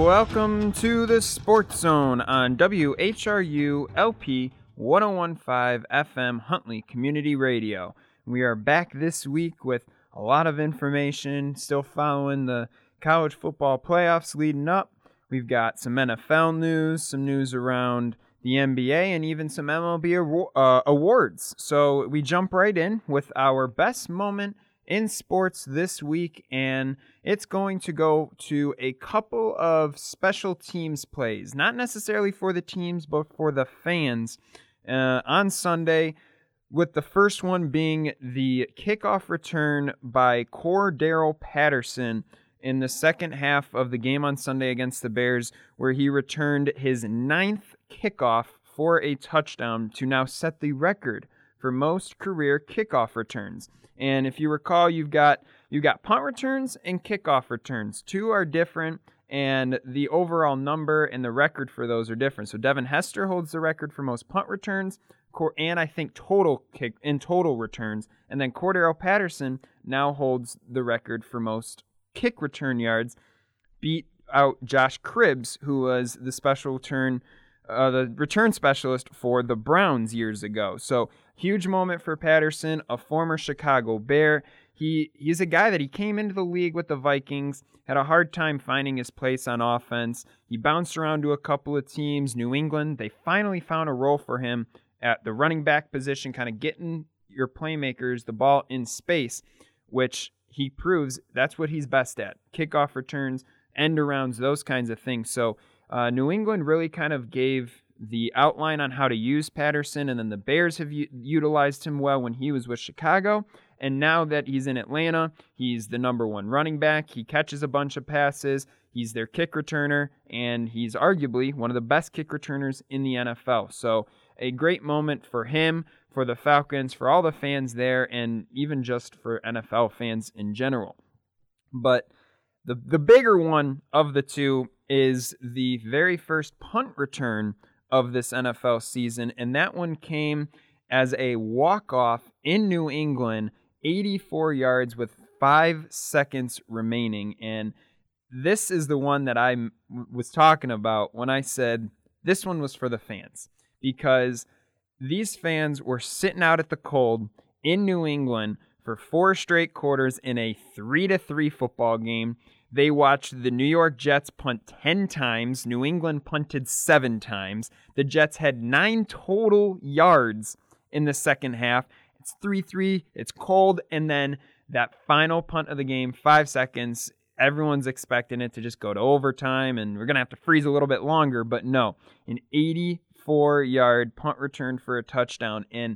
Welcome to the Sports Zone on WHRU LP 1015 FM Huntley Community Radio. We are back this week with a lot of information, still following the college football playoffs leading up. We've got some NFL news, some news around the NBA, and even some MLB awards. So we jump right in with our best moment in sports this week, and it's going to go to a couple of special teams plays, not necessarily for the teams, but for the fans on Sunday, with the first one being the kickoff return by Cordarrelle Patterson in the second half of the game on Sunday against the Bears, where he returned his 9th kickoff for a touchdown to now set the record for most career kickoff returns. And if you recall, you've got punt returns and kickoff returns. Two are different, and the overall number and the record for those are different. So Devin Hester holds the record for most punt returns, and I think total returns. And then Cordarrelle Patterson now holds the record for most kick return yards, beat out Josh Cribbs, who was the return specialist for the Browns years ago. So huge moment for Patterson, a former Chicago Bear. He's a guy that he came into the league with the Vikings, had a hard time finding his place on offense. He bounced around to a couple of teams. New England, they finally found a role for him at the running back position, kind of getting your playmakers the ball in space, which he proves that's what he's best at. Kickoff returns, end arounds, those kinds of things. So New England really kind of gave the outline on how to use Patterson, and then the Bears have utilized him well when he was with Chicago. And now that he's in Atlanta, he's the number one running back. He catches a bunch of passes. He's their kick returner, and he's arguably one of the best kick returners in the NFL. So a great moment for him, for the Falcons, for all the fans there, and even just for NFL fans in general. But the bigger one of the two is the very first punt return of this NFL season, and that one came as a walk-off in New England, 84 yards with 5 seconds remaining. And this is the one that I was talking about when I said this one was for the fans, because these fans were sitting out at the cold in New England for 4 straight quarters in a 3-3 football game. They watched the New York Jets punt 10 times. New England punted 7 times. The Jets had 9 total yards in the second half. It's 3-3. It's cold. And then that final punt of the game, 5 seconds, everyone's expecting it to just go to overtime, and we're going to have to freeze a little bit longer. But no, an 84-yard punt return for a touchdown. And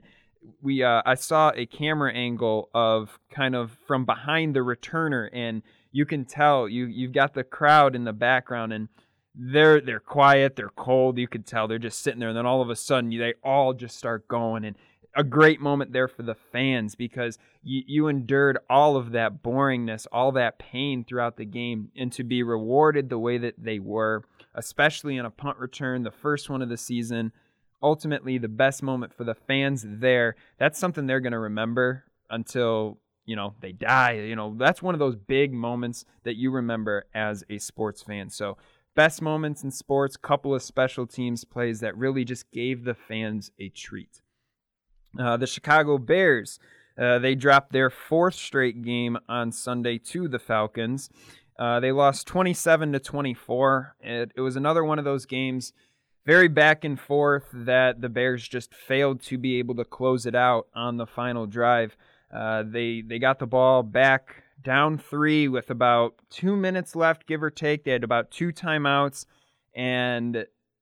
I saw a camera angle of kind of from behind the returner, and you can tell you've got the crowd in the background, and they're quiet, they're cold. You could tell they're just sitting there, and then all of a sudden they all just start going. And a great moment there for the fans, because you endured all of that boringness, all that pain throughout the game, and to be rewarded the way that they were, especially in a punt return, the first one of the season, ultimately the best moment for the fans there. That's something they're going to remember until they die. That's one of those big moments that you remember as a sports fan. So best moments in sports, couple of special teams plays that really just gave the fans a treat. The Chicago Bears, they dropped their 4th straight game on Sunday to the Falcons. They lost 27-24. It was another one of those games, very back and forth, that the Bears just failed to be able to close it out on the final drive. They got the ball back down 3 with about 2 minutes left, give or take. They had about 2 timeouts, and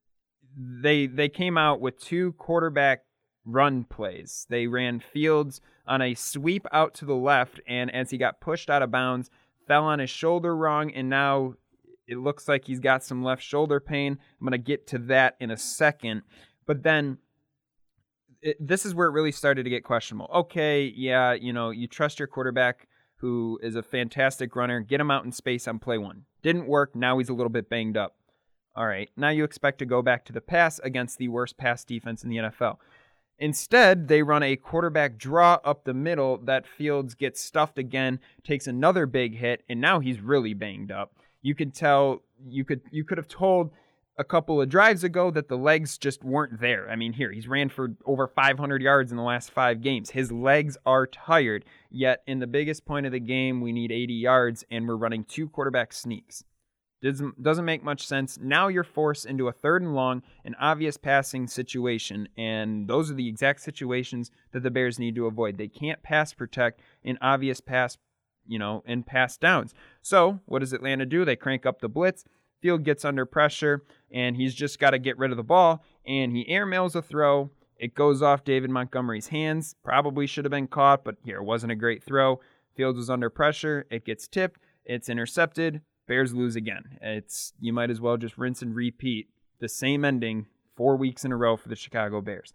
they came out with 2 quarterback run plays. They ran Fields on a sweep out to the left, and as he got pushed out of bounds, fell on his shoulder wrong, and now it looks like he's got some left shoulder pain. I'm going to get to that in a second. But then this is where it really started to get questionable. Okay, yeah, you trust your quarterback, who is a fantastic runner. Get him out in space on play 1. Didn't work. Now he's a little bit banged up. All right, now you expect to go back to the pass against the worst pass defense in the NFL. Instead, they run a quarterback draw up the middle that Fields gets stuffed again, takes another big hit, and now he's really banged up. you could tell, you could have told a couple of drives ago that the legs just weren't there. I mean, he's ran for over 500 yards in the last 5 games. His legs are tired, yet in the biggest point of the game, we need 80 yards, and we're running 2 quarterback sneaks. Doesn't make much sense. Now you're forced into a 3rd and long, an obvious passing situation, and those are the exact situations that the Bears need to avoid. They can't pass protect in obvious pass, in pass downs. So what does Atlanta do? They crank up the blitz. Field gets under pressure, and he's just got to get rid of the ball, and he airmails a throw. It goes off David Montgomery's hands. Probably should have been caught, but it wasn't a great throw. Fields was under pressure. It gets tipped. It's intercepted. Bears lose again. You might as well just rinse and repeat the same ending 4 weeks in a row for the Chicago Bears.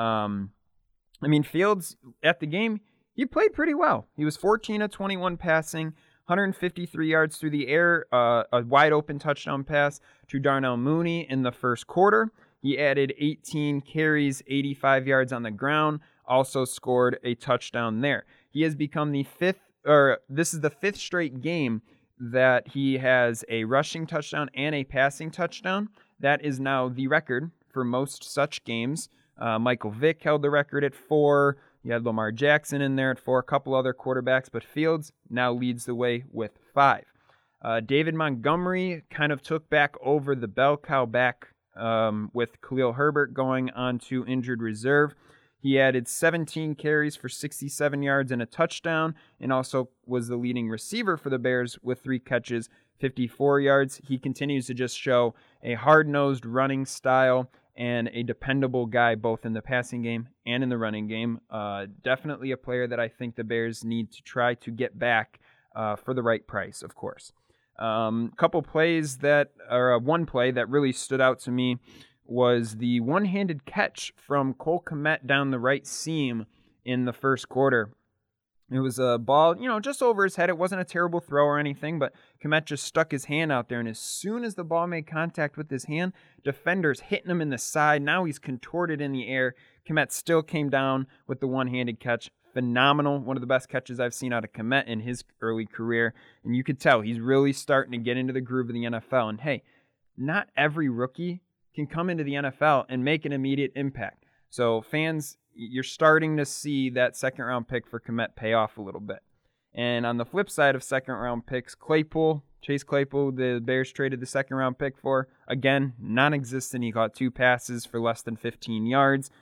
Fields at the game, he played pretty well. He was 14 of 21 passing, 153 yards through the air, a wide open touchdown pass to Darnell Mooney in the first quarter. He added 18 carries, 85 yards on the ground, also scored a touchdown there. He has become this is the 5th straight game that he has a rushing touchdown and a passing touchdown. That is now the record for most such games. Michael Vick held the record at 4. You had Lamar Jackson in there at 4, a couple other quarterbacks, but Fields now leads the way with 5. David Montgomery kind of took back over the bell cow back with Khalil Herbert going on to injured reserve. He added 17 carries for 67 yards and a touchdown, and also was the leading receiver for the Bears with 3 catches, 54 yards. He continues to just show a hard-nosed running style and a dependable guy both in the passing game and in the running game. Definitely a player that I think the Bears need to try to get back for the right price, of course. One play that really stood out to me was the one-handed catch from Cole Kmet down the right seam in the first quarter. It was a ball, just over his head. It wasn't a terrible throw or anything, but Kmet just stuck his hand out there, and as soon as the ball made contact with his hand, defenders hitting him in the side. Now he's contorted in the air. Kmet still came down with the one-handed catch. Phenomenal. One of the best catches I've seen out of Kmet in his early career, and you could tell he's really starting to get into the groove of the NFL. And hey, not every rookie can come into the NFL and make an immediate impact. So fans, you're starting to see that 2nd-round pick for Kmet pay off a little bit. And on the flip side of 2nd-round picks, Chase Claypool, the Bears traded the 2nd-round pick for, again, non-existent. He caught 2 passes for less than 15 yards.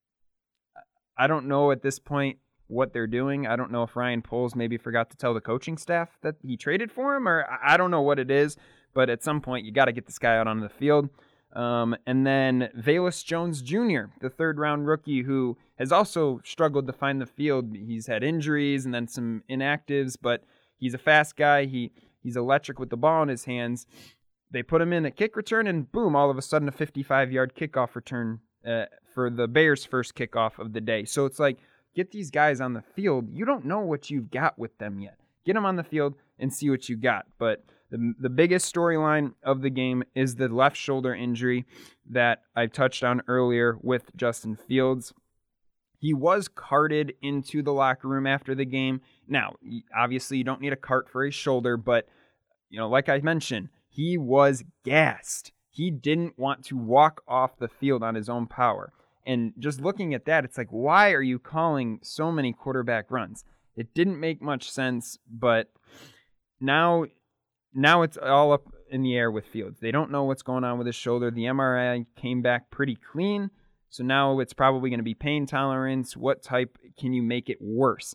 I don't know at this point what they're doing. I don't know if Ryan Poles maybe forgot to tell the coaching staff that he traded for him, or I don't know what it is, but at some point you got to get this guy out on the field. And then Velus Jones Jr., the 3rd-round rookie who has also struggled to find the field. He's had injuries and then some inactives, but he's a fast guy. He's electric with the ball in his hands. They put him in at kick return, and boom, all of a sudden a 55-yard kickoff return for the Bears' first kickoff of the day. So it's like, get these guys on the field. You don't know what you've got with them yet. Get them on the field and see what you got. But the biggest storyline of the game is the left shoulder injury that I touched on earlier with Justin Fields. He was carted into the locker room after the game. Now, obviously, you don't need a cart for his shoulder, but like I mentioned, he was gassed. He didn't want to walk off the field on his own power. And just looking at that, it's like, why are you calling so many quarterback runs? It didn't make much sense, but now it's all up in the air with Fields. They don't know what's going on with his shoulder. The MRI came back pretty clean, so now it's probably going to be pain tolerance. What type can you make it worse?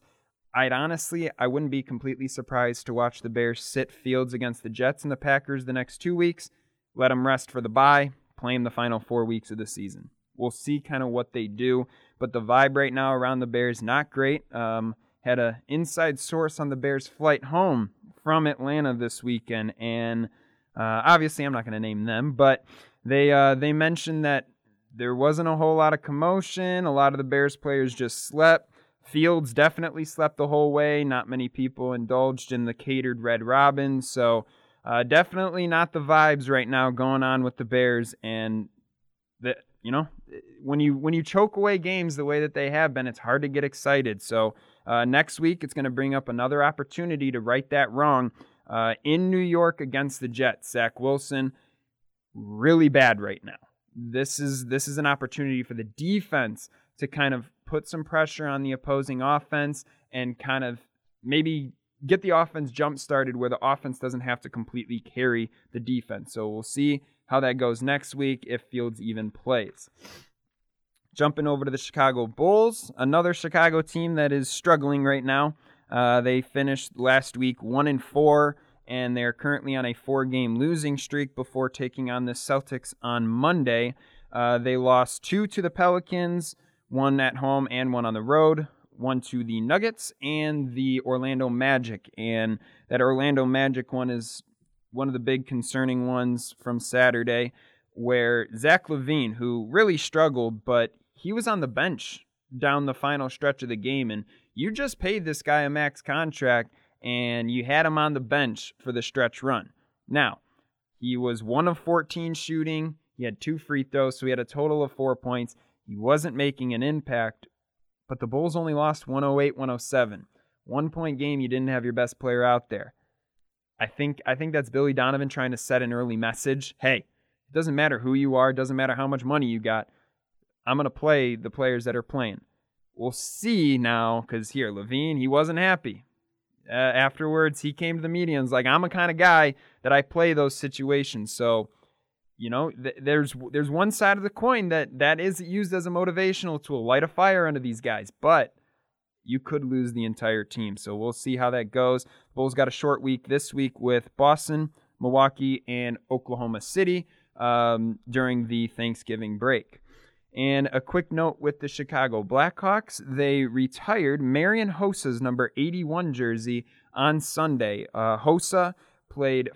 I wouldn't be completely surprised to watch the Bears sit Fields against the Jets and the Packers the next 2 weeks, let him rest for the bye, play him the final 4 weeks of the season. We'll see kind of what they do, but the vibe right now around the Bears, not great. Had an inside source on the Bears' flight home from Atlanta this weekend, and obviously I'm not going to name them, but they mentioned that there wasn't a whole lot of commotion. A lot of the Bears players just slept. Fields definitely slept the whole way. Not many people indulged in the catered Red Robin, so definitely not the vibes right now going on with the Bears. And when you choke away games the way that they have been, it's hard to get excited. So next week, it's going to bring up another opportunity to right that wrong. in New York against the Jets. Zach Wilson, really bad right now. This is an opportunity for the defense to kind of put some pressure on the opposing offense and kind of maybe get the offense jump started where the offense doesn't have to completely carry the defense. So we'll see how that goes next week if Fields even plays. Jumping over to the Chicago Bulls, another Chicago team that is struggling right now. They finished last week 1-4, and they're currently on a 4-game losing streak before taking on the Celtics on Monday. They lost 2 to the Pelicans, 1 at home and 1 on the road, 1 to the Nuggets and the Orlando Magic. And that Orlando Magic one is one of the big concerning ones from Saturday, where Zach LaVine, who really struggled, but he was on the bench down the final stretch of the game, and you just paid this guy a max contract, and you had him on the bench for the stretch run. Now, he was 1 of 14 shooting. He had 2 free throws, so he had a total of 4 points. He wasn't making an impact, but the Bulls only lost 108-107. 1-point game, you didn't have your best player out there. I think that's Billy Donovan trying to set an early message. Hey, it doesn't matter who you are. It doesn't matter how much money you got. I'm going to play the players that are playing. We'll see now, because here, LaVine, he wasn't happy. Afterwards, he came to the media and was like, I'm a kind of guy that I play those situations. So, you know, there's one side of the coin that is used as a motivational tool, light a fire under these guys, but you could lose the entire team. So we'll see how that goes. Bulls got a short week this week with Boston, Milwaukee, and Oklahoma City during the Thanksgiving break. And a quick note with the Chicago Blackhawks, they retired Marian Hossa's number 81 jersey on Sunday. Hossa played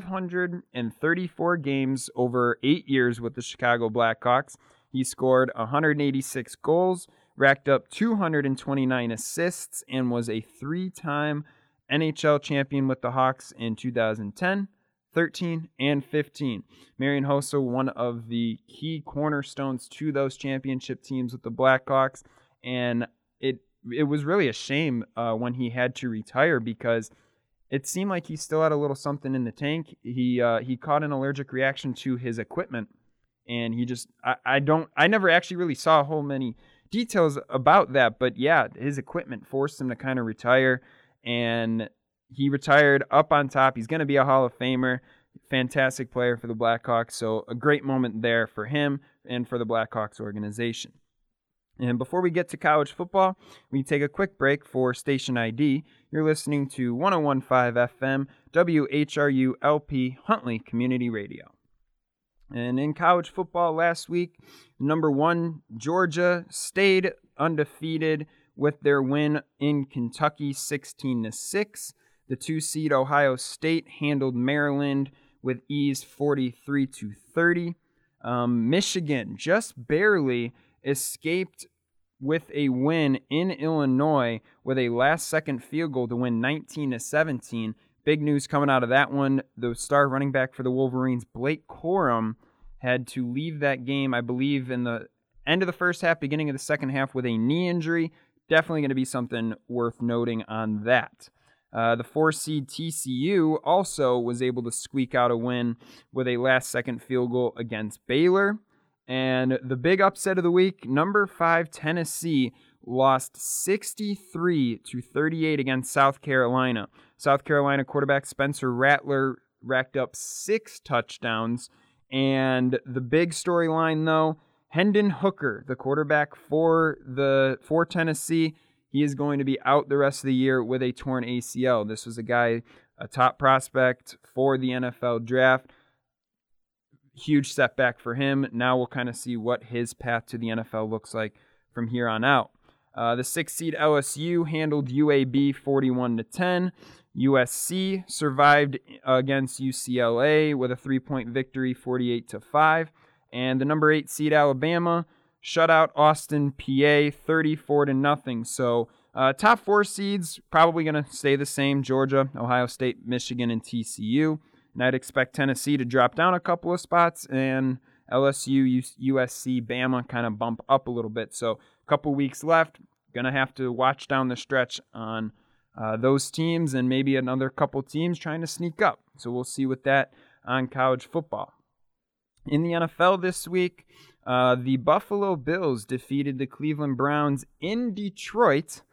534 games over 8 years with the Chicago Blackhawks. He scored 186 goals, racked up 229 assists, and was a 3-time NHL champion with the Hawks in 2010, 13, and 15. Marian Hossa, one of the key cornerstones to those championship teams with the Blackhawks, and it was really a shame when he had to retire because it seemed like he still had a little something in the tank. He caught an allergic reaction to his equipment, and he just I never actually really saw a whole many details about that, but yeah, his equipment forced him to kind of retire, and he retired up on top. He's going to be a Hall of Famer, fantastic player for the Blackhawks, so a great moment there for him and for the Blackhawks organization. And before we get to college football, we take a quick break for Station ID. You're listening to 101.5 FM, WHRU LP, Huntley Community Radio. And in college football last week, number 1, Georgia stayed undefeated with their win in Kentucky 16-6. The 2-seed Ohio State handled Maryland with ease 43-30. Michigan just barely escaped with a win in Illinois with a last-second field goal to win 19-17. Big news coming out of that one. The star running back for the Wolverines, Blake Corum, had to leave that game, I believe, in the end of the first half, beginning of the second half with a knee injury. Definitely going to be something worth noting on that. The 4-seed TCU also was able to squeak out a win with a last-second field goal against Baylor. And the big upset of the week, number 5 Tennessee lost 63-38 against South Carolina. South Carolina quarterback Spencer Rattler racked up 6 touchdowns. And the big storyline, though, Hendon Hooker, the quarterback for Tennessee, he is going to be out the rest of the year with a torn ACL. This was a top prospect for the NFL draft. Huge setback for him. Now we'll kind of see what his path to the NFL looks like from here on out. The 6-seed LSU handled UAB 41-10. USC survived against UCLA with a 3-point victory, 48-5. And the number 8 seed Alabama shut out Austin, PA, 34-0. So top 4 seeds probably going to stay the same: Georgia, Ohio State, Michigan, and TCU. And I'd expect Tennessee to drop down a couple of spots, and LSU, USC, Bama kind of bump up a little bit. So a couple weeks left. Going to have to watch down the stretch on those teams and maybe another couple teams trying to sneak up. So we'll see with that on college football. In the NFL this week, the Buffalo Bills defeated the Cleveland Browns in Detroit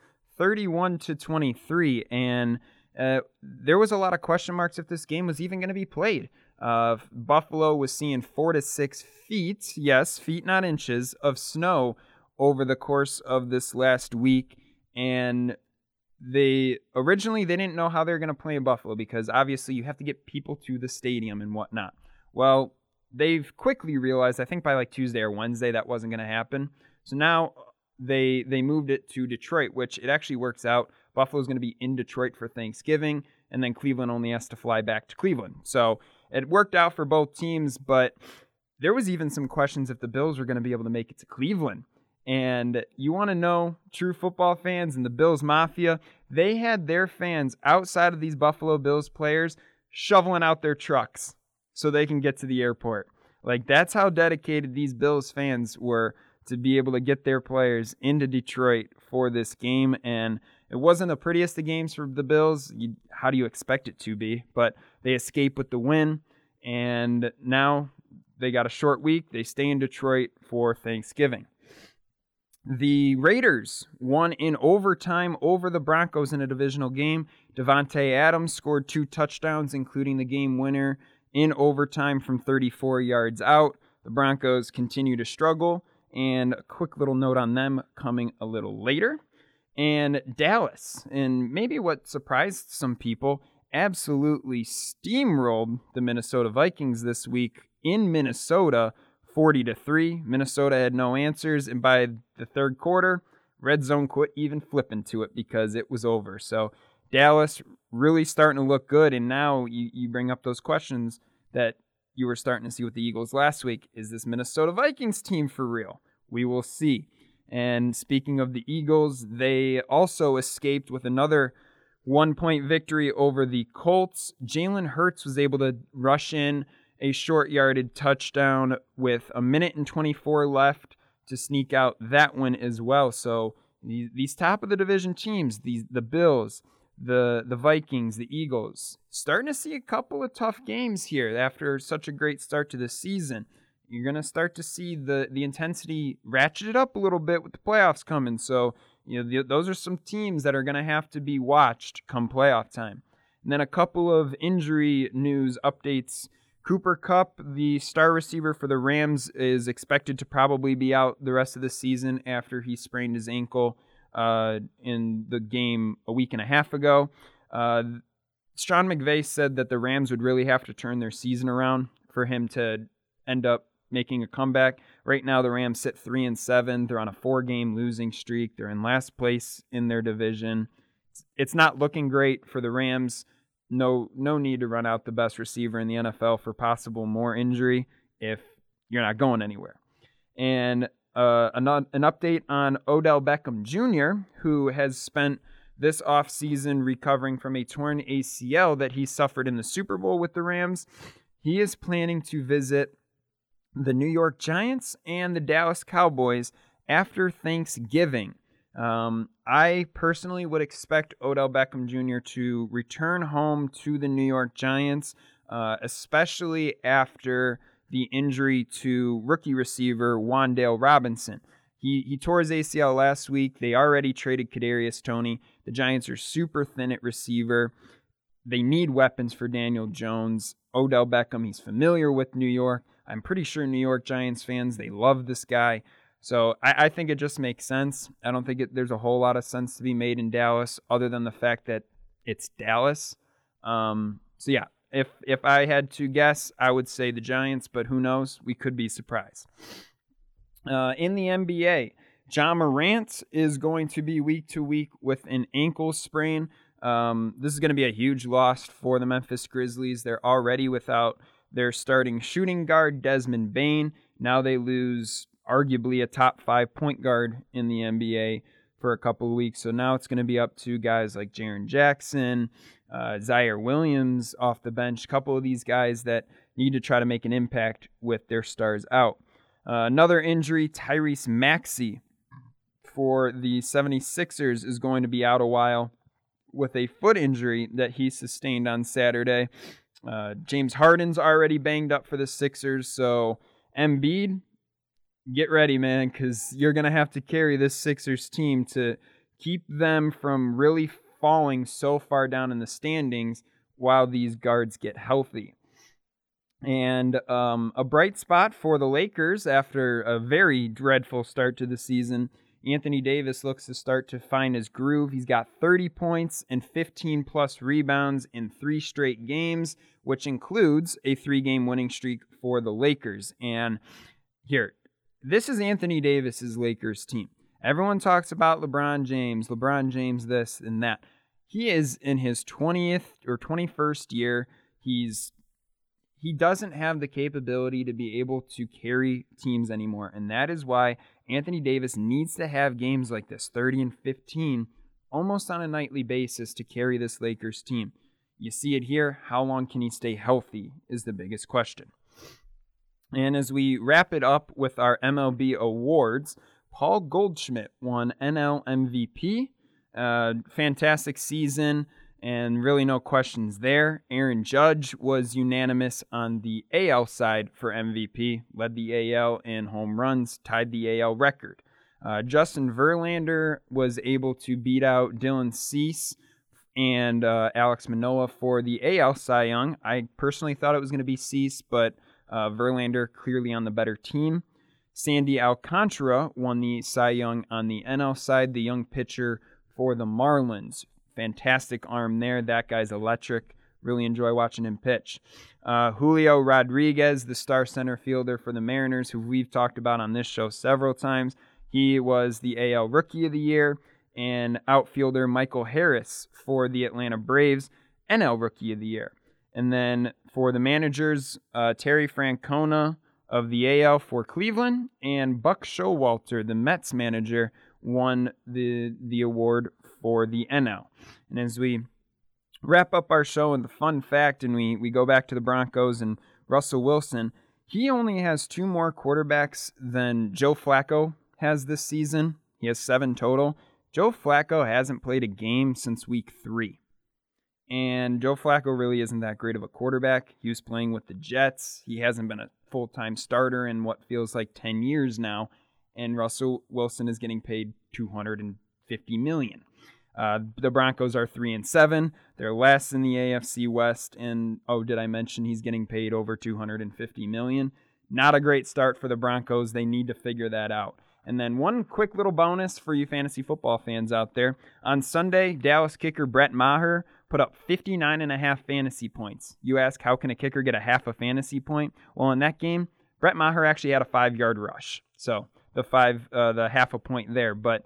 31-23, and there was a lot of question marks if this game was even going to be played. Buffalo was seeing 4 to 6 feet, yes, feet not inches, of snow over the course of this last week, and they didn't know how they were going to play in Buffalo because obviously you have to get people to the stadium and whatnot. Well, they've quickly realized, I think by like Tuesday or Wednesday, that wasn't going to happen. So now they moved it to Detroit, which it actually works out. Buffalo's going to be in Detroit for Thanksgiving, and then Cleveland only has to fly back to Cleveland. So it worked out for both teams, but there was even some questions if the Bills were going to be able to make it to Cleveland. And you want to know, true football fans and the Bills Mafia, they had their fans outside of these Buffalo Bills players shoveling out their trucks so they can get to the airport. Like, that's how dedicated these Bills fans were to be able to get their players into Detroit for this game. And it wasn't the prettiest of games for the Bills. How do you expect it to be? But they escape with the win. And now they got a short week. They stay in Detroit for Thanksgiving. The Raiders won in overtime over the Broncos in a divisional game. Davante Adams scored 2 touchdowns, including the game winner in overtime from 34 yards out. The Broncos continue to struggle, and a quick little note on them coming a little later. And Dallas, and maybe what surprised some people, absolutely steamrolled the Minnesota Vikings this week in Minnesota, 40-3. Minnesota had no answers, and by the third quarter, Red Zone quit even flipping to it because it was over. So Dallas really starting to look good, and now you bring up those questions that you were starting to see with the Eagles last week. Is this Minnesota Vikings team for real? We will see. And speaking of the Eagles, they also escaped with another 1-point victory over the Colts. Jalen Hurts was able to rush in a short-yarded touchdown with 1:24 left to sneak out that one as well. So these top of the division teams, the Bills, the Vikings, the Eagles, starting to see a couple of tough games here after such a great start to the season. You're going to start to see the intensity ratcheted up a little bit with the playoffs coming. So those are some teams that are going to have to be watched come playoff time. And then a couple of injury news updates. Cooper Kupp, the star receiver for the Rams, is expected to probably be out the rest of the season after he sprained his ankle in the game a week and a half ago. Sean McVay said that the Rams would really have to turn their season around for him to end up making a comeback. Right now, the Rams sit 3-7. They're on a 4-game losing streak. They're in last place in their division. It's not looking great for the Rams. No need to run out the best receiver in the NFL for possible more injury if you're not going anywhere. And an update on Odell Beckham Jr., who has spent this offseason recovering from a torn ACL that he suffered in the Super Bowl with the Rams. He is planning to visit the New York Giants and the Dallas Cowboys after Thanksgiving. I personally would expect Odell Beckham Jr. to return home to the New York Giants, especially after the injury to rookie receiver Wan'Dale Robinson. He tore his ACL last week. They already traded Kadarius Toney. The Giants are super thin at receiver. They need weapons for Daniel Jones. Odell Beckham, he's familiar with New York. I'm pretty sure New York Giants fans, they love this guy. So I think it just makes sense. I don't think there's a whole lot of sense to be made in Dallas other than the fact that it's Dallas. So yeah, if I had to guess, I would say the Giants, but who knows? We could be surprised. In the NBA, Ja Morant is going to be week to week with an ankle sprain. This is going to be a huge loss for the Memphis Grizzlies. They're already without their starting shooting guard, Desmond Bane. Now they lose arguably a top 5 point guard in the NBA for a couple of weeks. So now it's going to be up to guys like Jaren Jackson, Zaire Williams off the bench, a couple of these guys that need to try to make an impact with their stars out. Another injury, Tyrese Maxey for the 76ers is going to be out a while with a foot injury that he sustained on Saturday. James Harden's already banged up for the Sixers, so Embiid, get ready, man, because you're going to have to carry this Sixers team to keep them from really falling so far down in the standings while these guards get healthy. And a bright spot for the Lakers after a very dreadful start to the season, Anthony Davis looks to start to find his groove. He's got 30 points and 15-plus rebounds in 3 straight games, which includes a 3-game winning streak for the Lakers. And here, this is Anthony Davis's Lakers team. Everyone talks about LeBron James this and that. He is in his 20th or 21st year. He doesn't have the capability to be able to carry teams anymore, and that is why Anthony Davis needs to have games like this, 30 and 15, almost on a nightly basis to carry this Lakers team. You see it here. How long can he stay healthy is the biggest question. And as we wrap it up with our MLB awards, Paul Goldschmidt won NL MVP. Fantastic season. And really no questions there. Aaron Judge was unanimous on the AL side for MVP, led the AL in home runs, tied the AL record. Justin Verlander was able to beat out Dylan Cease and Alex Manoah for the AL Cy Young. I personally thought it was going to be Cease, but Verlander clearly on the better team. Sandy Alcantara won the Cy Young on the NL side, the young pitcher for the Marlins. Fantastic arm there. That guy's electric. Really enjoy watching him pitch. Julio Rodriguez, the star center fielder for the Mariners, who we've talked about on this show several times. He was the AL Rookie of the Year. And outfielder Michael Harris for the Atlanta Braves, NL Rookie of the Year. And then for the managers, Terry Francona of the AL for Cleveland, and Buck Showalter, the Mets manager, won the award for the NL. And as we wrap up our show with the fun fact, and we go back to the Broncos and Russell Wilson, he only has 2 more quarterbacks than Joe Flacco has this season. He has 7 total. Joe Flacco hasn't played a game since week 3. And Joe Flacco really isn't that great of a quarterback. He was playing with the Jets. He hasn't been a full-time starter in what feels like 10 years now. And Russell Wilson is getting paid $250 million. The Broncos are 3-7. They're last in the AFC West. And, did I mention he's getting paid over $250 million? Not a great start for the Broncos. They need to figure that out. And then one quick little bonus for you fantasy football fans out there. On Sunday, Dallas kicker Brett Maher put up 59.5 fantasy points. You ask, how can a kicker get a half a fantasy point? Well, in that game, Brett Maher actually had a 5-yard rush. So the half a point there. But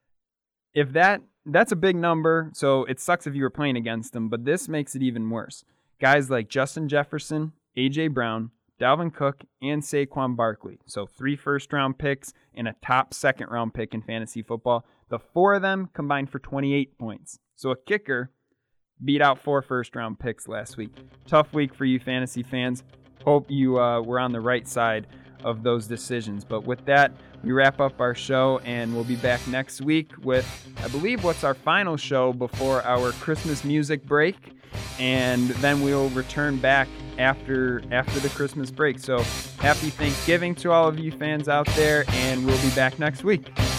if that's a big number, so it sucks if you were playing against them, but this makes it even worse. Guys like Justin Jefferson, A.J. Brown, Dalvin Cook, and Saquon Barkley. So 3 first-round picks and a top second-round pick in fantasy football. The 4 of them combined for 28 points. So a kicker beat out 4 first-round picks last week. Tough week for you fantasy fans. Hope you were on the right side of those decisions. But with that, we wrap up our show, and we'll be back next week with, I believe, what's our final show before our Christmas music break. And then we'll return back after the Christmas break. So happy Thanksgiving to all of you fans out there, and we'll be back next week.